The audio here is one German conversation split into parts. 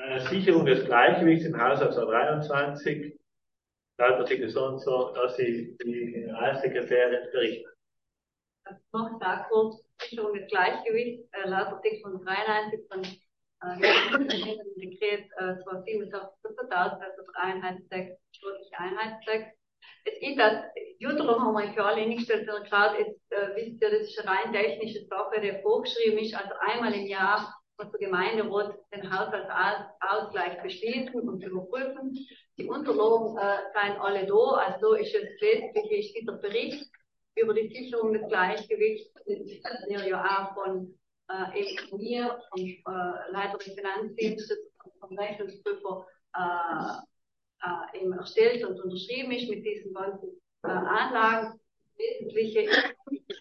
Sicherung des Gleichgewichts im Haushalt 2023, laut Artikel so und so, dass die Generalsekretärin berichtet. Noch da kurz, Sicherung des Gleichgewichts, laut Artikel 93 von Dekret 287 also der Einheitstext, steuerliche Einheitstext. Es gibt das, Jutro haben wir für alle hingestellt, klar, jetzt wisst ihr, das ist eine rein technische Sache, der vorgeschrieben ist, also einmal im Jahr muss der Gemeinderat den Haushaltsausgleich beschließen und überprüfen. Die Unterlagen seien alle da, also ist es wesentlich ist dieser Bericht über die Sicherung des Gleichgewichts, der ja auch von eben mir, vom Leiter des Finanzdienstes, vom Rechnungsprüfer eben erstellt und unterschrieben ist mit diesen ganzen Anlagen. Das Wesentliche ist,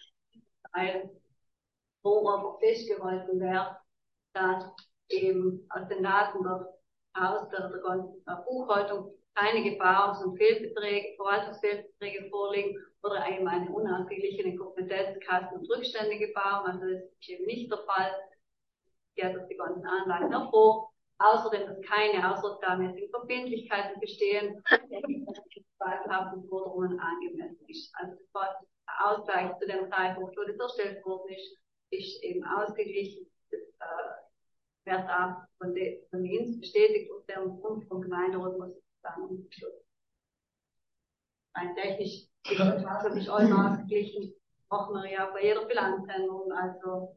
wo einfach festgehalten wird, dass eben aus den Daten der ganzen Buchhaltung keine Gefahr und Fehlbeträge, Verwaltungsfehlbeträge vorliegen oder eben eine unausgeglichene Kompetenzkasten- und Rückständegefahr. Also das ist eben nicht der Fall. Geht aus die ganzen Anlagen hervor. Außerdem, dass keine außerplanmäßigen Verbindlichkeiten bestehen, die zweifelhaften Forderungen angemessen ist. Also der Ausgleich zu dem Zeitpunkt, wo das erstellt worden ist eben ausgeglichen. Das wird auch von uns bestätigt und der vom Gemeinderat muss dann umgeschlossen. Rein technisch ist das wahrscheinlich alles ausgeglichen, machen wir ja bei jeder Bilanzänderung, also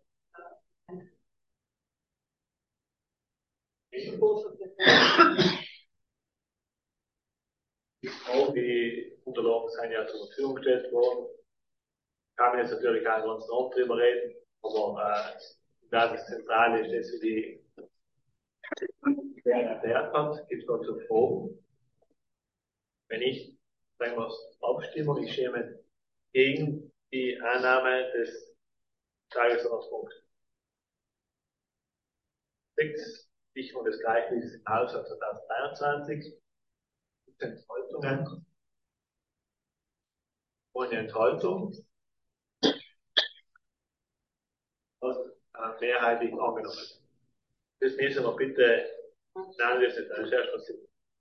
Auch die Unterlagen sind ja zur Verfügung gestellt worden. Kann man jetzt natürlich auch ganz noch drüber reden, aber das Zentrale ist, dass wir die erklärt hat, gibt es dazu Fragen. Wenn nicht, sagen wir es Abstimmung, ich stimme gegen die Annahme des Tagesordnungspunkts 6, Sicherung des Gleichgewichts im Haushalt 2023. Enthaltungen. Ohne Enthaltung. Mehrheitlich angenommen. Das müssen wir bitte, nein, das ist erst was